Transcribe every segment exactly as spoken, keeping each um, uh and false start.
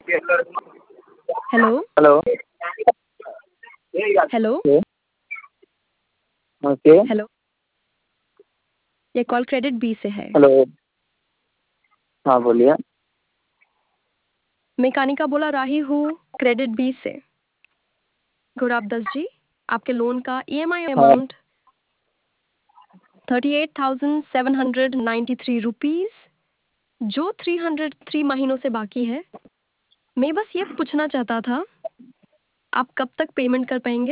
Hello. Hello. Hello. Okay. Okay. Hello. ये call CreditBee से है। हेलो। हाँ बोलिए। मैं कानिका बोला रही हूँ क्रेडिट बी से। गुलाब दस जी, आपके लोन का ईएमआई हाँ। Amount thirty eight thousand seven hundred ninety three rupees जो थ्री हंड्रेड थ्री महीनों से बाकी है। मैं बस ये पूछना चाहता था, आप कब तक पेमेंट कर पाएंगे?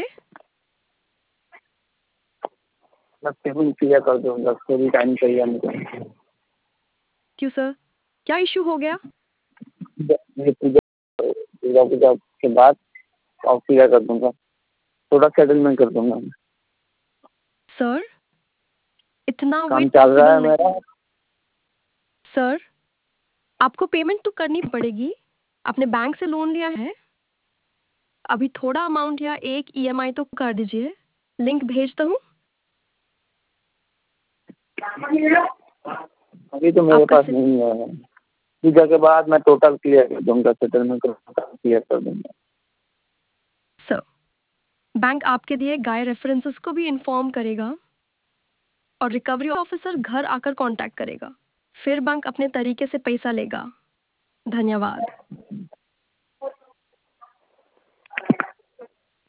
मैं पेमेंट क्लियर कर दूंगा, थोड़ी टाइम चाहिए मुझे। क्यों सर, क्या इशू हो गया? ये पूजा दुर्गा पूजा के बाद और क्लियर कर दूंगा, थोड़ा सेटलमेंट कर दूंगा। सर, इतना काम वेट चल रहा पॉसिबल है नहीं। मेरा। सर, आपको पेमेंट तो करनी पड़ेगी। आपने बैंक से लोन लिया है। अभी थोड़ा अमाउंट या एक ईएमआई तो कर दीजिए। लिंक भेजता हूँ। अभी तो मेरे आपका पास से नहीं है। पूजा के बाद मैं टोटल क्लियर कर दूंगा, सेटलमेंट क्लियर कर दूंगा। सर, बैंक आपके दिए गाय रेफरेंसेस को भी इन्फॉर्म करेगा और रिकवरी ऑफिसर घर आकर कांटेक्ट करेगा। फिर बैंक अपने तरीके से पैसा लेगा। धन्यवाद।